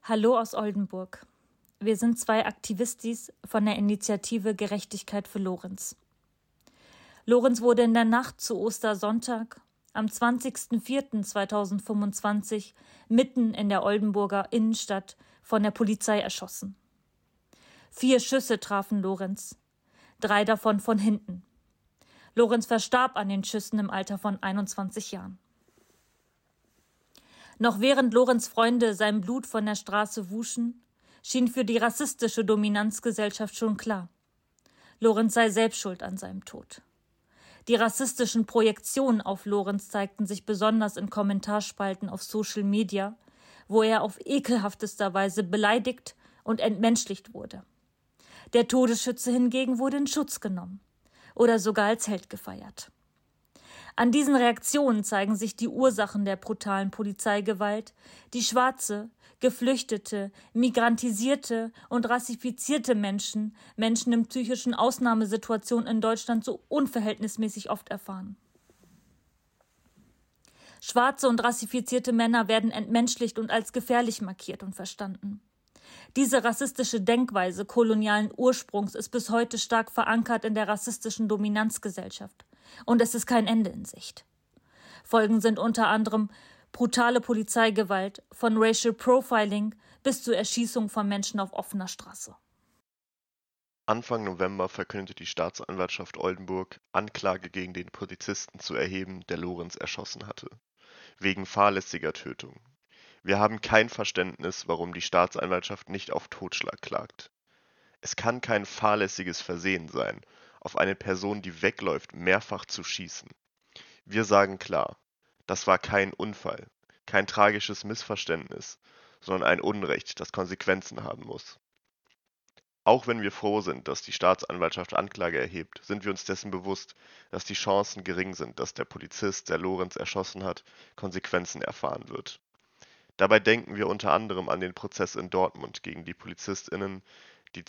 Hallo aus Oldenburg. Wir sind zwei Aktivistis von der Initiative Gerechtigkeit für Lorenz. Lorenz wurde in der Nacht zu Ostersonntag am 20.04.2025 mitten in der Oldenburger Innenstadt von der Polizei erschossen. 4 Schüsse trafen Lorenz, 3 davon von hinten. Lorenz verstarb an den Schüssen im Alter von 21 Jahren. Noch während Lorenz' Freunde sein Blut von der Straße wuschen, schien für die rassistische Dominanzgesellschaft schon klar: Lorenz sei selbst schuld an seinem Tod. Die rassistischen Projektionen auf Lorenz zeigten sich besonders in Kommentarspalten auf Social Media, wo er auf ekelhaftester Weise beleidigt und entmenschlicht wurde. Der Todesschütze hingegen wurde in Schutz genommen oder sogar als Held gefeiert. An diesen Reaktionen zeigen sich die Ursachen der brutalen Polizeigewalt, die schwarze, geflüchtete, migrantisierte und rassifizierte Menschen in psychischen Ausnahmesituationen in Deutschland so unverhältnismäßig oft erfahren. Schwarze und rassifizierte Männer werden entmenschlicht und als gefährlich markiert und verstanden. Diese rassistische Denkweise kolonialen Ursprungs ist bis heute stark verankert in der rassistischen Dominanzgesellschaft. Und es ist kein Ende in Sicht. Folgen sind unter anderem brutale Polizeigewalt, von Racial Profiling bis zur Erschießung von Menschen auf offener Straße. Anfang November verkündete die Staatsanwaltschaft Oldenburg, Anklage gegen den Polizisten zu erheben, der Lorenz erschossen hatte, wegen fahrlässiger Tötung. Wir haben kein Verständnis, warum die Staatsanwaltschaft nicht auf Totschlag klagt. Es kann kein fahrlässiges Versehen sein, auf eine Person, die wegläuft, mehrfach zu schießen. Wir sagen klar, das war kein Unfall, kein tragisches Missverständnis, sondern ein Unrecht, das Konsequenzen haben muss. Auch wenn wir froh sind, dass die Staatsanwaltschaft Anklage erhebt, sind wir uns dessen bewusst, dass die Chancen gering sind, dass der Polizist, der Lorenz erschossen hat, Konsequenzen erfahren wird. Dabei denken wir unter anderem an den Prozess in Dortmund gegen die PolizistInnen, die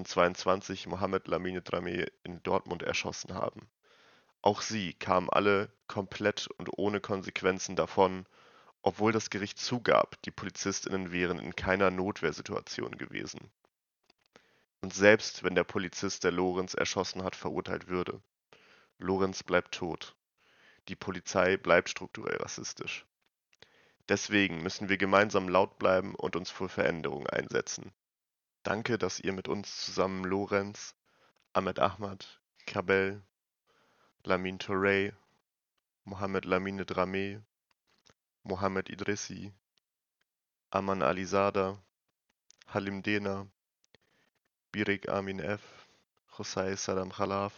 2022 Mohamed Lamine Dramé in Dortmund erschossen haben. Auch sie kamen alle komplett und ohne Konsequenzen davon, obwohl das Gericht zugab, die PolizistInnen wären in keiner Notwehrsituation gewesen. Und selbst wenn der Polizist, der Lorenz erschossen hat, verurteilt würde, Lorenz bleibt tot. Die Polizei bleibt strukturell rassistisch. Deswegen müssen wir gemeinsam laut bleiben und uns für Veränderung einsetzen. Danke, dass ihr mit uns zusammen Lorenz, Ahmed Ahmad, Kabel, Lamine Touré, Mohamed Lamine Dramé, Mohamed Idrissi, Aman Alizada, Halim Dena, Birik Amin F., José Saddam Khalaf,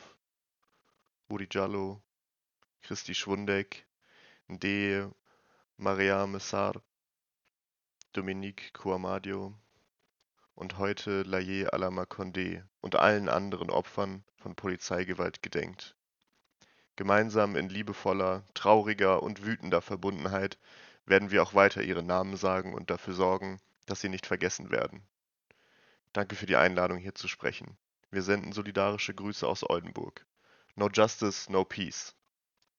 Uri Jallo, Christi Schwundeck, Ndeye Mariame Sarr, Dominique Kouamadio und heute Laye Alama Condé und allen anderen Opfern von Polizeigewalt gedenkt. Gemeinsam in liebevoller, trauriger und wütender Verbundenheit werden wir auch weiter ihre Namen sagen und dafür sorgen, dass sie nicht vergessen werden. Danke für die Einladung, hier zu sprechen. Wir senden solidarische Grüße aus Oldenburg. No justice, no peace.